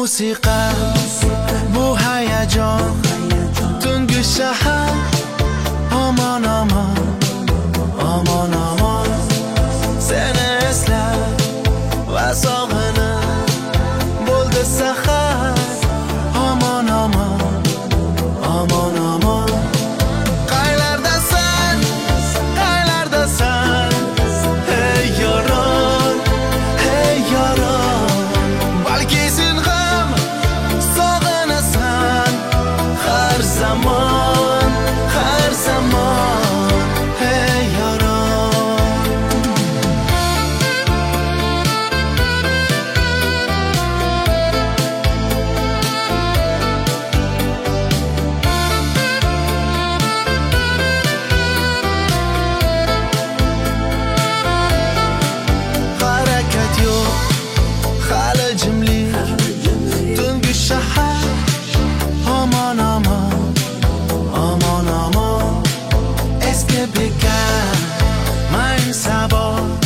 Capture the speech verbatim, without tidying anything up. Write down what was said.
musiqa, bu hayajon, tungi shahar. Aman aman, aman aman, seni eslab va sog'inib bo'ldi sahar. Aman aman, aman aman, qaylardasan, qaylardasan, hey yaron, hey yaron. Balki sen ham sog'inasan har zamon, har zamon, hey yaron. Harakat yo'q, hali jimlik, tungi shahar. Aman aman, aman aman, eski bekar, mang sabor.